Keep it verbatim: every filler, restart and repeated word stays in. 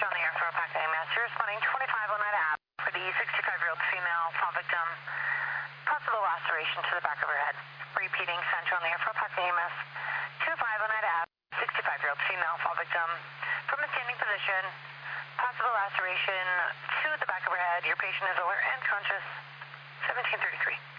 Central on the air for Opac A M S. You're responding twenty-five Oneida Ave for the sixty-five-year-old female fall victim. Possible laceration to the back of her head. Repeating Central on the air for Opac A M S. twenty-five Oneida Ave, sixty-five-year-old female fall victim. From a standing position, possible laceration to the back of her head. Your patient is alert and conscious. seventeen thirty-three.